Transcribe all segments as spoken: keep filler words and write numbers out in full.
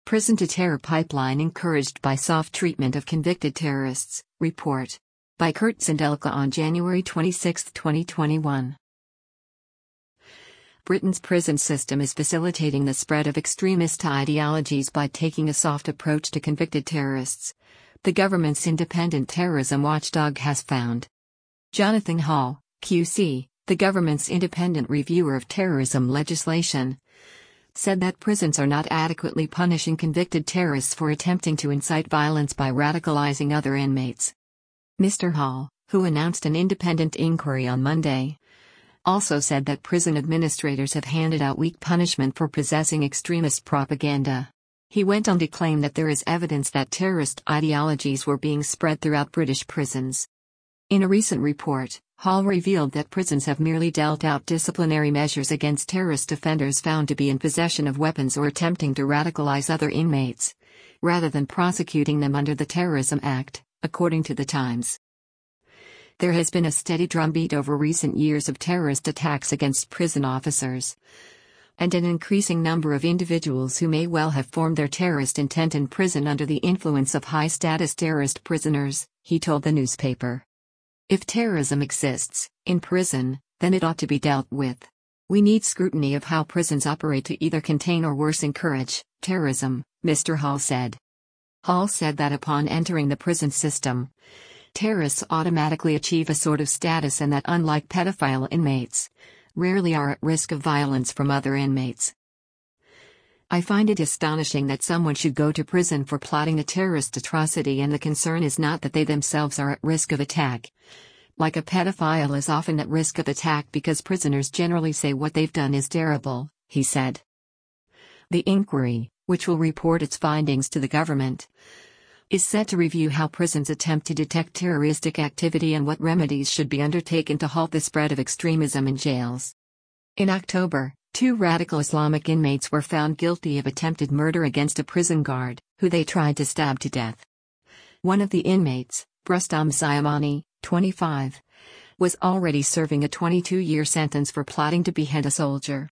Prison to terror pipeline encouraged by soft treatment of convicted terrorists, report. By Kurt Zindelka on January twenty-sixth, twenty twenty-one. Britain's prison system is facilitating the spread of extremist ideologies by taking a soft approach to convicted terrorists, the government's independent terrorism watchdog has found. Jonathan Hall, Q C, the government's independent reviewer of terrorism legislation, said that prisons are not adequately punishing convicted terrorists for attempting to incite violence by radicalizing other inmates. Mister Hall, who announced an independent inquiry on Monday, also said that prison administrators have handed out weak punishment for possessing extremist propaganda. He went on to claim that there is evidence that terrorist ideologies were being spread throughout British prisons. In a recent report, Hall revealed that prisons have merely dealt out disciplinary measures against terrorist offenders found to be in possession of weapons or attempting to radicalize other inmates, rather than prosecuting them under the Terrorism Act, according to The Times. There has been a steady drumbeat over recent years of terrorist attacks against prison officers, and an increasing number of individuals who may well have formed their terrorist intent in prison under the influence of high-status terrorist prisoners, he told the newspaper. If terrorism exists in prison, then it ought to be dealt with. We need scrutiny of how prisons operate to either contain or worse encourage terrorism, Mister Hall said. Hall said that upon entering the prison system, terrorists automatically achieve a sort of status and that unlike pedophile inmates, rarely are at risk of violence from other inmates. I find it astonishing that someone should go to prison for plotting a terrorist atrocity and the concern is not that they themselves are at risk of attack. Like a pedophile is often at risk of attack because prisoners generally say what they've done is terrible, he said. The inquiry, which will report its findings to the government, is set to review how prisons attempt to detect terroristic activity and what remedies should be undertaken to halt the spread of extremism in jails. In October, two radical Islamic inmates were found guilty of attempted murder against a prison guard, who they tried to stab to death. One of the inmates, Rustam Sayamani, twenty-five, was already serving a twenty-two-year sentence for plotting to behead a soldier.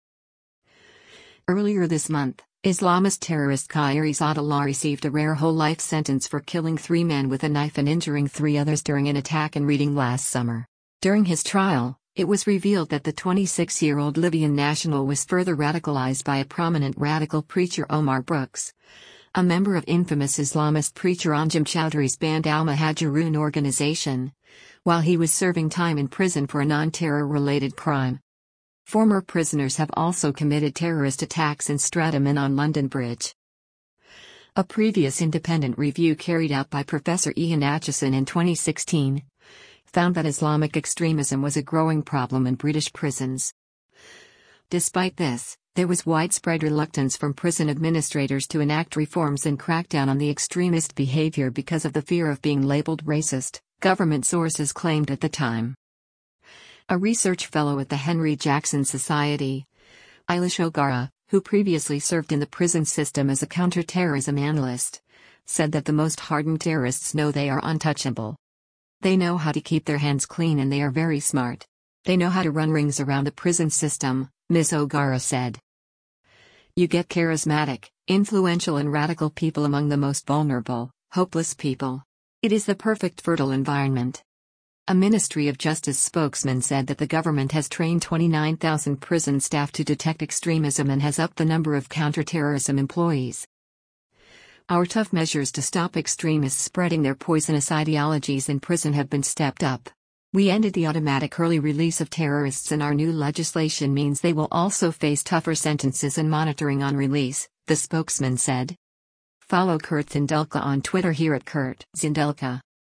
Earlier this month, Islamist terrorist Khair Izzatullah received a rare whole-life sentence for killing three men with a knife and injuring three others during an attack in Reading last summer. During his trial, it was revealed that the twenty-six-year-old Libyan national was further radicalized by a prominent radical preacher Omar Brooks, a member of infamous Islamist preacher Anjem Chowdhury's banned Al-Muhajirun organization, while he was serving time in prison for a non-terror-related crime. Former prisoners have also committed terrorist attacks in Streatham and on London Bridge. A previous independent review carried out by Professor Ian Atchison in twenty sixteen found that Islamic extremism was a growing problem in British prisons. Despite this, there was widespread reluctance from prison administrators to enact reforms and crack down on the extremist behavior because of the fear of being labeled racist, government sources claimed at the time. A research fellow at the Henry Jackson Society, Eilish O'Gara, who previously served in the prison system as a counterterrorism analyst, said that the most hardened terrorists know they are untouchable. They know how to keep their hands clean and they are very smart. They know how to run rings around the prison system, Miz O'Gara said. You get charismatic, influential and radical people among the most vulnerable, hopeless people. It is the perfect fertile environment. A Ministry of Justice spokesman said that the government has trained twenty-nine thousand prison staff to detect extremism and has upped the number of counterterrorism employees. Our tough measures to stop extremists spreading their poisonous ideologies in prison have been stepped up. We ended the automatic early release of terrorists and our new legislation means they will also face tougher sentences and monitoring on release, the spokesman said. Follow Kurt Zindelka on Twitter here at Kurt Zindelka.